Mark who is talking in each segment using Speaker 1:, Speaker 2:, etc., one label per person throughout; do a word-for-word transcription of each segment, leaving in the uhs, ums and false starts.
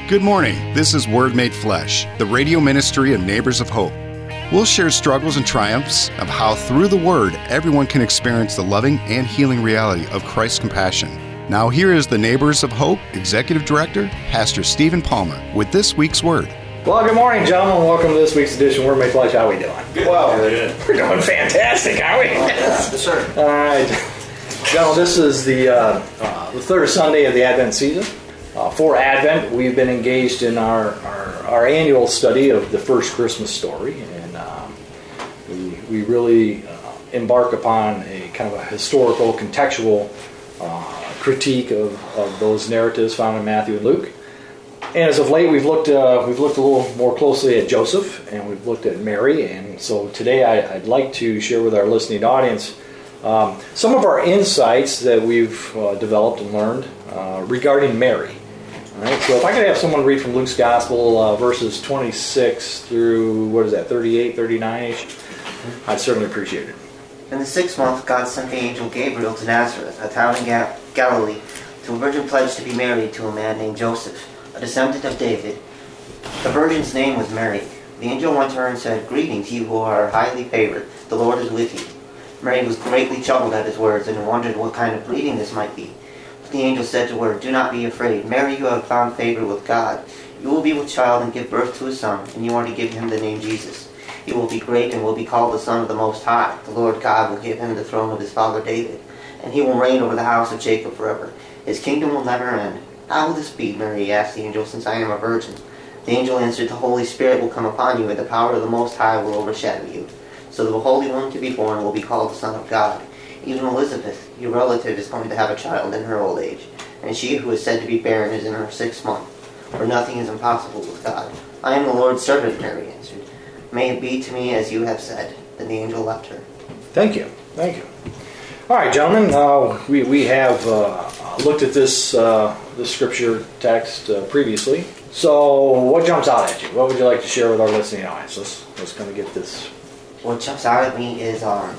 Speaker 1: Good morning. This is Word Made Flesh, the radio ministry of Neighbors of Hope. We'll share struggles and triumphs of how through the Word everyone can experience the loving and healing reality of Christ's compassion. Now here is the Neighbors of Hope Executive Director, Pastor Stephen Palmer, with this week's Word.
Speaker 2: Well, good morning, gentlemen. Welcome to this week's edition of Word Made Flesh. How are we doing?
Speaker 3: Good.
Speaker 2: Well,
Speaker 3: Good.
Speaker 2: We're doing fantastic, aren't we?
Speaker 3: Yes, sir.
Speaker 2: All right. Gentlemen, this is the, uh, uh, the third Sunday of the Advent season. Uh, for Advent, we've been engaged in our, our, our annual study of the first Christmas story, and um, we, we really uh, embark upon a kind of a historical, contextual uh, critique of, of those narratives found in Matthew and Luke. And as of late, we've looked uh, we've looked a little more closely at Joseph, and we've looked at Mary, and so today I, I'd like to share with our listening audience um, some of our insights that we've uh, developed and learned uh, regarding Mary. All right, so if I could have someone read from Luke's Gospel, uh, verses twenty-six through, what is that, thirty-eight, thirty-nine-ish, I'd certainly appreciate it.
Speaker 4: In the sixth month, God sent the angel Gabriel to Nazareth, a town in Ga- Galilee, to a virgin pledged to be married to a man named Joseph, a descendant of David. The virgin's name was Mary. The angel went to her and said, "Greetings, you who are highly favored. The Lord is with you." Mary was greatly troubled at his words and wondered what kind of greeting this might be. The angel said to her, "Do not be afraid. Mary, you have found favor with God. You will be with child and give birth to a son, and you are to give him the name Jesus. He will be great and will be called the Son of the Most High. The Lord God will give him the throne of his father David, and he will reign over the house of Jacob forever. His kingdom will never end." "How will this be," Mary asked the angel, "since I am a virgin?" The angel answered, "The Holy Spirit will come upon you, and the power of the Most High will overshadow you. So the Holy One to be born will be called the Son of God. Even Elizabeth, your relative, is going to have a child in her old age, and she who is said to be barren is in her sixth month, for nothing is impossible with God. I am the Lord's servant," Mary answered. "May it be to me as you have said." Then the angel left her.
Speaker 2: Thank you. Thank you. All right, gentlemen, uh, we, we have uh, looked at this, uh, this scripture text uh, previously. So what jumps out at you? What would you like to share with our listening audience? Let's, let's kind of get this.
Speaker 4: What jumps out at me is, um,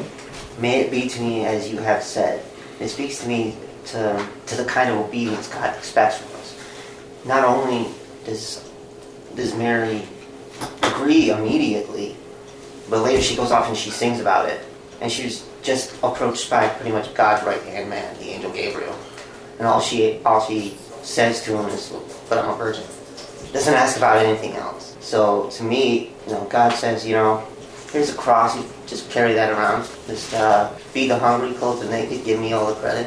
Speaker 4: "May it be to me as you have said." It speaks to me to to the kind of obedience God expects from us. Not only does does Mary agree immediately, but later she goes off and she sings about it. And she's just approached by pretty much God's right-hand man, the angel Gabriel. And all she all she says to him is, "But I'm a virgin." Doesn't ask about anything else. So to me, you know, God says, you know, here's a cross, you just carry that around. Just uh, feed the hungry, clothe the naked, give me all the credit.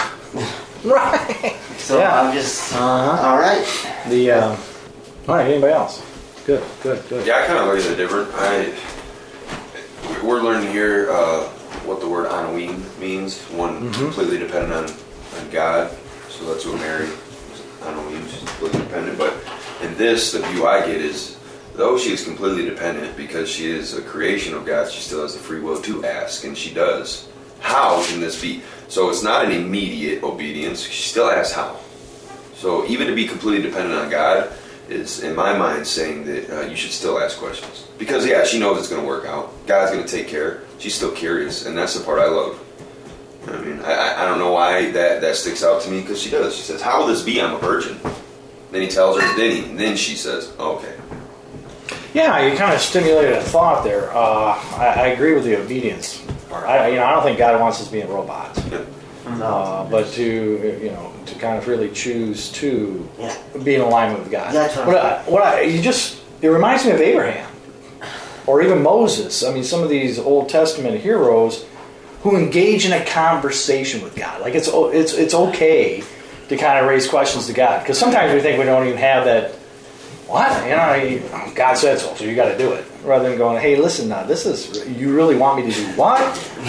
Speaker 2: Right.
Speaker 4: So
Speaker 2: yeah.
Speaker 4: I'm just,
Speaker 2: uh-huh.
Speaker 4: all right.
Speaker 2: The, uh, all right, anybody else? Good, good, good.
Speaker 3: Yeah, I kind of look at it different. I, we're learning here uh, what the word "anawim" means. One mm-hmm. completely dependent on, on God. So that's what Mary, anawim, she's completely dependent. But in this, the view I get is, though she is completely dependent because she is a creation of God, she still has the free will to ask, and she does. How can this be? So it's not an immediate obedience. She still asks how. So even to be completely dependent on God is, in my mind, saying that uh, you should still ask questions. Because, yeah, she knows it's going to work out. God's going to take care. She's still curious, and that's the part I love. I mean, I, I don't know why that, that sticks out to me, because she does. She says, "How will this be? I'm a virgin." Then he tells her, then, he, then she says, oh, okay.
Speaker 2: Yeah, you kind of stimulated a thought there. Uh, I, I agree with the obedience part. I, you know, I don't think God wants us being robots.
Speaker 3: Yeah.
Speaker 2: Uh, but to, you know, to kind of really choose to
Speaker 4: Yeah.
Speaker 2: be in alignment with God.
Speaker 4: That's what
Speaker 2: what I, what I, you just, it reminds me of Abraham or even Moses. I mean, some of these Old Testament heroes who engage in a conversation with God. Like it's it's it's okay to kind of raise questions to God, because sometimes we think we don't even have that. What? You know, God said so, so you got to do it. Rather than going, "Hey, listen, now this is, you really want me to do what?"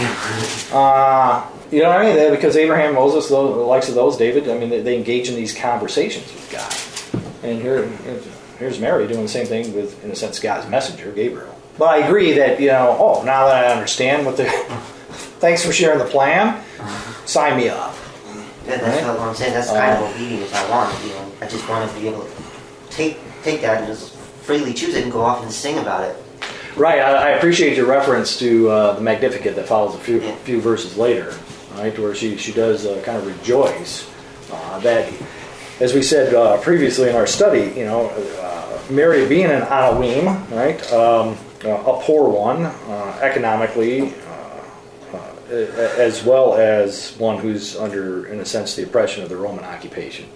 Speaker 2: Uh, you know what I mean? Because Abraham, Moses, the likes of those, David, I mean, they, they engage in these conversations with God. And here, here's Mary doing the same thing with, in a sense, God's messenger, Gabriel. But I agree that, you know, oh, now that I understand what the, thanks for sharing the plan, sign me up.
Speaker 4: Yeah, that's
Speaker 2: right?
Speaker 4: what I'm saying. That's the kind uh, of obedience I want. You know, I just want to be able to take take that and just freely choose it and go off and sing about it.
Speaker 2: Right. I, I appreciate your reference to uh, the Magnificat that follows a few
Speaker 4: yeah.
Speaker 2: few verses later, right, where she she does uh, kind of rejoice uh, that as we said uh, previously in our study, you know, uh, Mary being an Anawim, right, um, uh, a poor one uh, economically, uh, uh, as well as one who's under, in a sense, the oppression of the Roman occupation,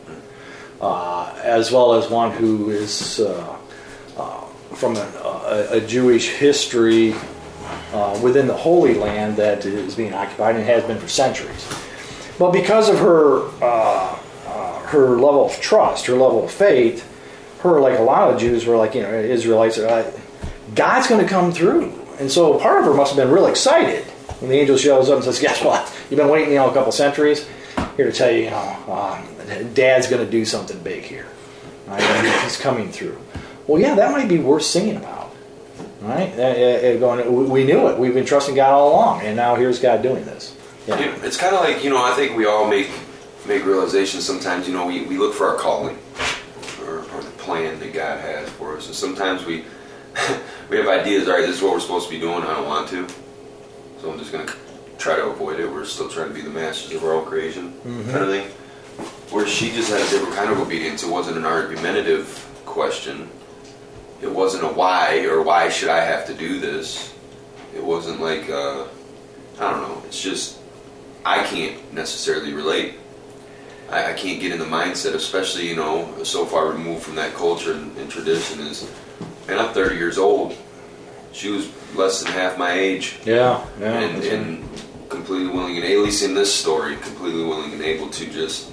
Speaker 2: uh, as well as one who is uh, uh, from a, a, a Jewish history uh, within the Holy Land that is being occupied and has been for centuries. But because of her uh, uh, her level of trust, her level of faith, her, like a lot of Jews were like, you know, Israelites, uh, God's going to come through. And so part of her must have been real excited when the angel shows up and says, guess what? You've been waiting, you know, a couple centuries. Here to tell you, you know, uh, Dad's going to do something big here. Right? And he's coming through. Well, yeah, that might be worth singing about. Right? Uh, uh, going, we knew it. We've been trusting God all along. And now here's God doing this. Yeah.
Speaker 3: Yeah, it's kind of like, you know, I think we all make make realizations sometimes, you know, we, we look for our calling or, or the plan that God has for us. And sometimes we we have ideas, all right, this is what we're supposed to be doing, I don't want to. So I'm just going to try to avoid it. We're still trying to be the masters of our own creation, mm-hmm. kind of thing. Where she just had a different kind of obedience. It wasn't an argumentative question. It wasn't a why or why should I have to do this. It wasn't like, uh, I don't know, it's just, I can't necessarily relate. I, I can't get in the mindset, especially, you know, so far removed from that culture and, and tradition is, and I'm thirty years old. She was less than half my age.
Speaker 2: Yeah, yeah.
Speaker 3: And, and completely willing, and at least in this story, completely willing and able to just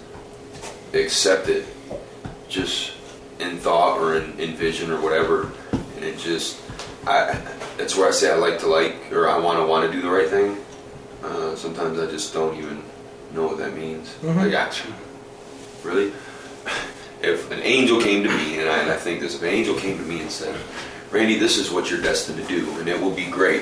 Speaker 3: accept it, just in thought or in, in vision or whatever. And it just, I, that's where I say I like to like, or I want to want to do the right thing. Uh, sometimes I just don't even know what that means. Mm-hmm. Like, actually, really? If an angel came to me, and I, and I think this, if an angel came to me and said, Randy, this is what you're destined to do, and it will be great.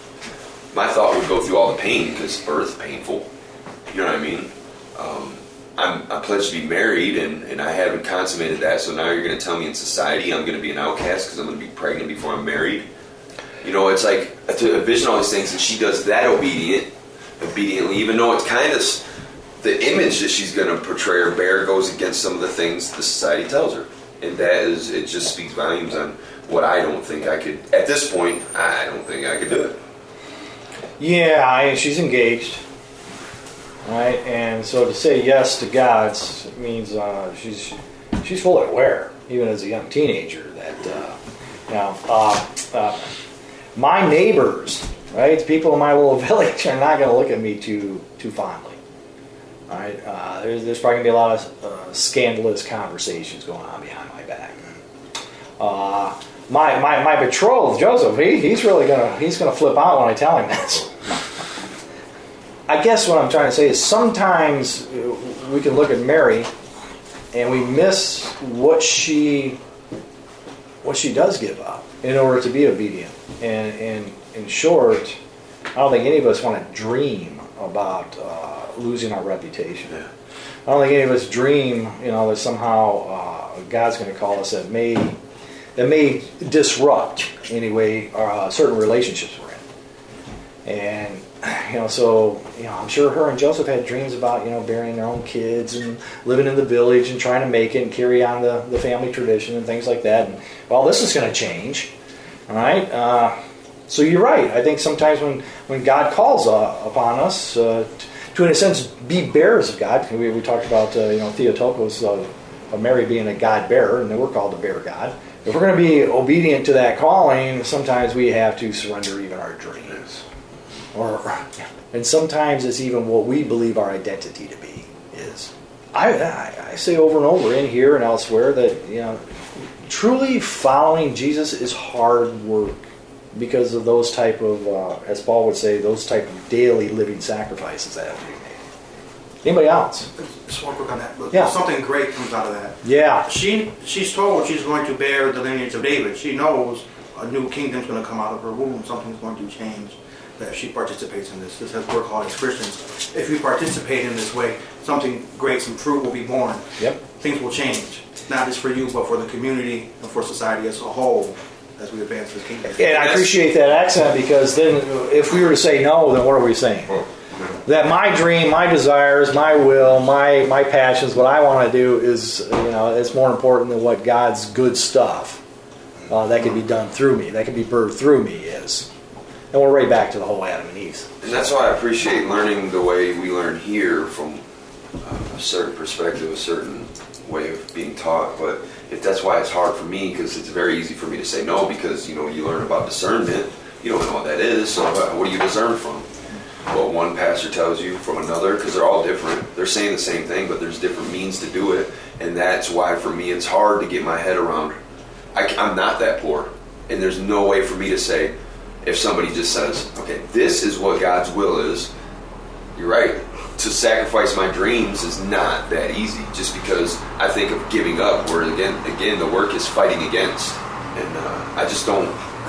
Speaker 3: My thought would go through all the pain, because birth is painful. You know what I mean? Um, I'm, I'm pledged to be married, and, and I haven't consummated that, so now you're going to tell me in society I'm going to be an outcast because I'm going to be pregnant before I'm married? You know, it's like, to envision all these things, and she does that obedient, obediently, even though it's kind of, the image that she's going to portray or bear goes against some of the things the society tells her. And that is, it just speaks volumes on what I don't think I could, at this point, I don't think I could do it.
Speaker 2: Yeah, I, she's engaged, right? And so to say yes to God means uh, she's she's fully aware, even as a young teenager, that uh, you know, uh, uh, my neighbors, right, the people in my little village are not going to look at me too too fondly. All right, uh, there's, there's probably going to be a lot of uh, scandalous conversations going on behind my back. Uh, My, my my betrothed Joseph, he, he's really gonna he's gonna flip out when I tell him this. I guess what I'm trying to say is sometimes we can look at Mary and we miss what she what she does give up in order to be obedient. And, and in short, I don't think any of us want to dream about uh, losing our reputation.
Speaker 3: Yeah.
Speaker 2: I don't think any of us dream, you know, that somehow uh, God's going to call us that may. that may disrupt, anyway, uh, certain relationships we're in. And, you know, so, you know, I'm sure her and Joseph had dreams about, you know, burying their own kids and living in the village and trying to make it and carry on the, the family tradition and things like that. And, well, this is going to change, all right? Uh, so you're right. I think sometimes when, when God calls uh, upon us uh, to, in a sense, be bearers of God, we, we talked about, uh, you know, Theotokos, uh, of Mary being a God bearer, and then we're called to bear God. If we're going to be obedient to that calling, sometimes we have to surrender even our dreams. Or, and sometimes it's even what we believe our identity to be is. I, I, I say over and over in here and elsewhere that, you know, truly following Jesus is hard work because of those type of, uh, as Paul would say, those type of daily living sacrifices that have to be made. Anybody else?
Speaker 5: Just one quick on that.
Speaker 2: Yeah.
Speaker 5: Something great comes out of that.
Speaker 2: Yeah.
Speaker 5: She she's told she's going to bear the lineage of David. She knows a new kingdom's going to come out of her womb. Something's going to change. That if she participates in this, this has we're called as Christians. If we participate in this way, something great, some fruit will be born.
Speaker 2: Yep.
Speaker 5: Things will change, not just for you, but for the community and for society as a whole. As we advance this kingdom.
Speaker 2: And I appreciate that accent because then if we were to say no, then what are we saying? That my dream, my desires, my will, my my passions, what I want to do is, you know, it's more important than what God's good stuff uh, that can be done through me, that can be birthed through me is. And we're right back to the whole Adam and Eve.
Speaker 3: And that's why I appreciate learning the way we learn here, from uh, a certain perspective, a certain way of being taught. But if that's why it's hard for me, because it's very easy for me to say no, because, you know, you learn about discernment. You don't know what that is, so what do you discern from? What one pastor tells you from another, because they're all different. They're saying the same thing, but there's different means to do it. And that's why, for me, it's hard to get my head around. I, I'm not that poor. And there's no way for me to say, if somebody just says, okay, this is what God's will is, you're right. To sacrifice my dreams is not that easy, just because I think of giving up, where, again, again the work is fighting against. And uh, I just don't,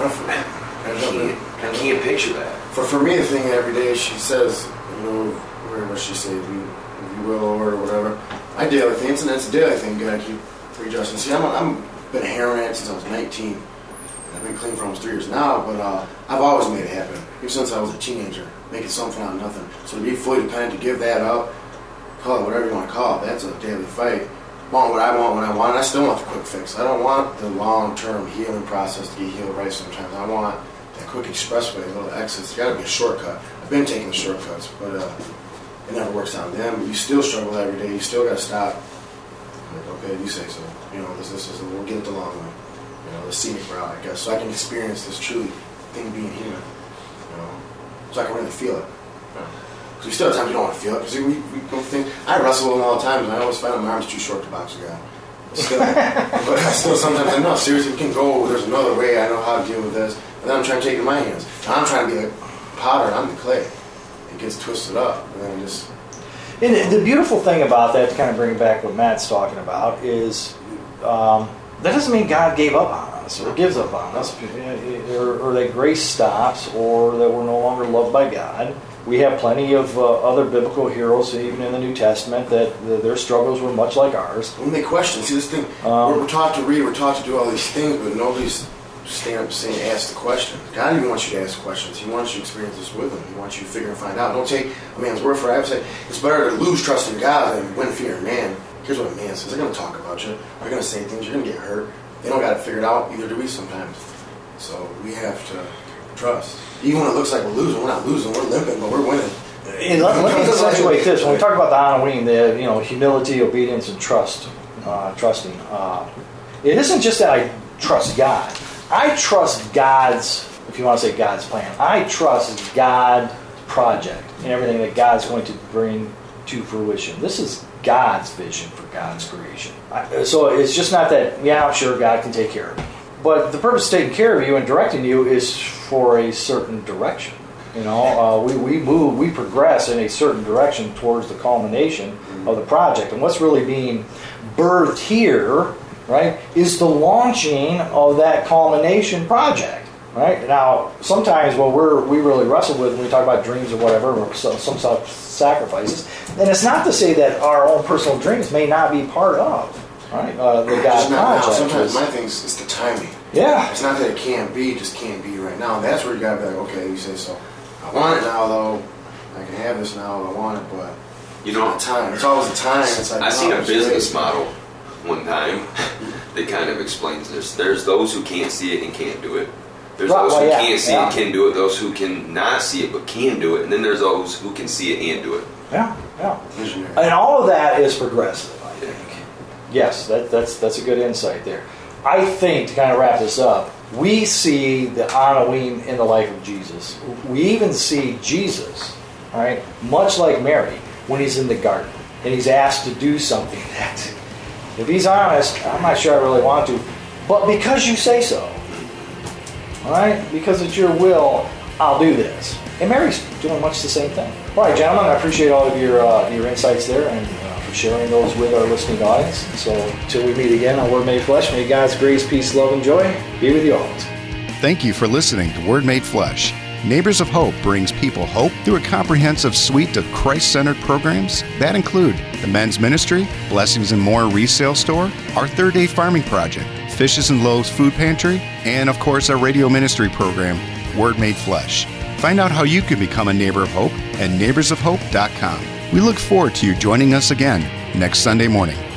Speaker 3: I can't, I can't picture that.
Speaker 6: For for me, the thing every day she says, you know, whatever she says, if you, if you will, or whatever. My daily thing, it's, it's a daily thing. Gotta keep readjusting. See, I'm I've been a heroin addict since I was nineteen. I've been clean for almost three years now, but uh, I've always made it happen. Ever since I was a teenager, making something out of nothing. So to be fully dependent, to give that up, call it whatever you want to call it, that's a daily fight. Want what I want when I want, and I still want the quick fix. I don't want the long-term healing process to get healed right sometimes. I want that quick expressway, little exits. It's got to be a shortcut. I've been taking the shortcuts, but uh, it never works out. Them, you still struggle every day. You still got to stop. Like, okay, you say so. You know, this, this is. We'll get it the long way. You know, the scenic route, I guess, so I can experience this truly thing being human. You know, so I can really feel it. Because we still have times you don't want to feel it. Because we, we go think. I wrestle with them all the time, and I always find my arms too short to box a guy. Still, but I still sometimes I know, seriously, we can go, there's another way, I know how to deal with this. And then I'm trying to take it in my hands. And I'm trying to be like potter, I'm the clay. It gets twisted up, and then it just...
Speaker 2: And the beautiful thing about that, to kind of bring back what Matt's talking about, is um, that doesn't mean God gave up on us, or gives up on us, or, or that grace stops, or that we're no longer loved by God. We have plenty of uh, other biblical heroes, even in the New Testament, that uh, their struggles were much like ours.
Speaker 6: When they question, see this thing, um, we're, we're taught to read, we're taught to do all these things, but nobody's standing up saying, ask the question. God even wants you to ask questions. He wants you to experience this with Him. He wants you to figure and find out. Don't take a man's word for it. I would say it's better to lose trust in God than win fear in man. Here's what a man says. They're going to talk about you. They're going to say things. You're going to get hurt. They don't got it figured out. Either do we sometimes. So we have to trust. Even when it looks like we're losing, we're not losing. We're limping, but we're winning.
Speaker 2: And let, let me accentuate this. When we talk about the Anawim, the you know humility, obedience, and trust, uh, trusting. Uh, it isn't just that I trust God. I trust God's, if you want to say God's plan. I trust God's project and everything that God's going to bring to fruition. This is God's vision for God's creation. I, so it's just not that, yeah, I'm sure God can take care of me. But the purpose of taking care of you and directing you is for a certain direction. You know, uh, we, we move, we progress in a certain direction towards the culmination of the project. And what's really being birthed here, right, is the launching of that culmination project. Right? Now, sometimes what we're, we really wrestle with when we talk about dreams or whatever, or some, some sacrifices, and it's not to say that our own personal dreams may not be part of. Right, uh, the God project.
Speaker 6: Sometimes my thing is it's the timing.
Speaker 2: Yeah.
Speaker 6: It's not that it can't be, it just can't be right now. That's where you gotta be like, okay, you say so. I want it now, though. I can have this now if I want it, but
Speaker 3: you know,
Speaker 6: it's time. It's always the time. It's like
Speaker 3: I seen
Speaker 6: no,
Speaker 3: a business great. model one time that kind of explains this. There's those who can't see it and can't do it. There's
Speaker 2: right,
Speaker 3: those
Speaker 2: well,
Speaker 3: who
Speaker 2: yeah,
Speaker 3: can't see
Speaker 2: yeah.
Speaker 3: it and can do it. Those who can not see it but can do it. And then there's those who can see it and do it.
Speaker 2: Yeah, yeah. Visionary. And all of that is progressive, I think. Yes, that, that's that's a good insight there. I think, to kind of wrap this up, we see the Anawim in the life of Jesus. We even see Jesus, right, much like Mary, when he's in the garden and he's asked to do something that, if he's honest, I'm not sure I really want to, but because you say so, all right, because it's your will, I'll do this. And Mary's doing much the same thing. All right, gentlemen, I appreciate all of your uh, your insights there and uh, for sharing those with our listening audience. So until we meet again on Word Made Flesh, may God's grace, peace, love, and joy be with you always.
Speaker 1: Thank you for listening to Word Made Flesh. Neighbors of Hope brings people hope through a comprehensive suite of Christ-centered programs that include the men's ministry, Blessings and More resale store, our Third Day Farming Project, Fishes and Loaves Food Pantry, and of course our radio ministry program, Word Made Flesh. Find out how you can become a Neighbor of Hope at neighbors of hope dot com. We look forward to you joining us again next Sunday morning.